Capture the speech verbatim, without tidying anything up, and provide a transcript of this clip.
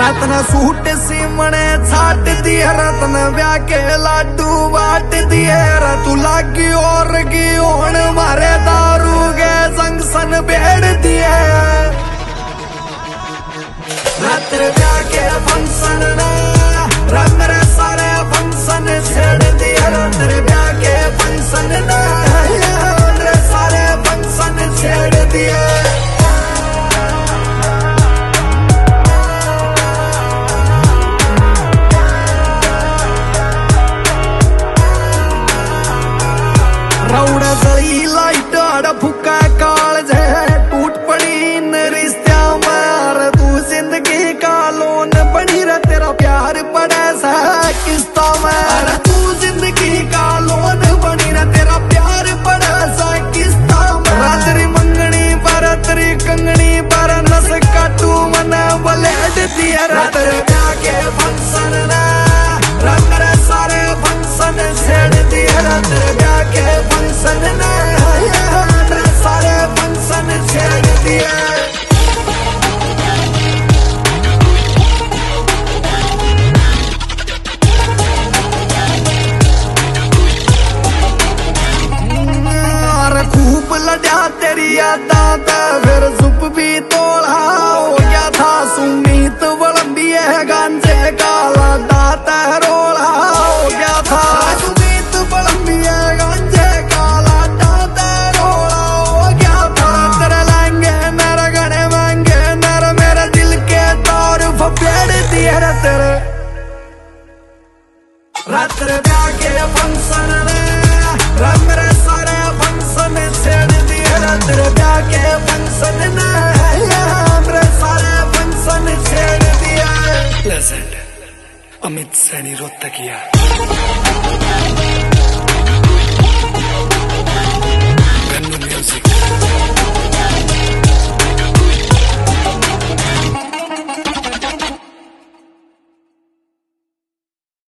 रत्न suit सिमणे छाट दिए रत्न ब्याह के लाडू बाट दिए तू लागी और की ओण मारे दारू के जंक्शन बेड़ दिए रत्र ब्याह के फंक्शन ने मेरे सारे फंक्शन छेड़ दिए रत्र ब्याह के फंक्शन ने मेरे सारे फंक्शन छेड़ दिए रौड़ा जली लाइट आड़ा फुका काल जे टूट पड़ी इन रिश्त्या मार तू जिंदगी का लोन बनी रे तेरा प्यार पड़े सा किस्ता में तू जिंदगी का लोन बनी रे तेरा प्यार पड़े सा किस्ता में रात्रि मंगनी बरतरी कंगनी पर नस काटू मन बलेड दिया रात्र ब्याह के फंक्शन ने मेरे सारे फंक्शन छेड़ दिए रात्र ब्याह के फंक्शन ने मेरे सारे फंक्शन छेड़ दिए खूब लड़ा तेरी यादा फिर सुप भी तोड़ा हो गया था सुमीत वलंबी है गांजे काला दात रोला हो गया था सुमीत वलंबी है गांजे काला दात रोला हो गया था तेरे लहंगे मेरे गणे महंगे मेरे मेरे दिल के तार फेड़ दिए रे तेरे रात्र ब्याह के फंक्शन ने मेरे सारे फंक्शन छेड़ दिए रात्र ब्याह के फंक्शन ने मेरे सारे फंक्शन छेड़ दिए प्लेजेंट अमित सैनी रोहतकिया।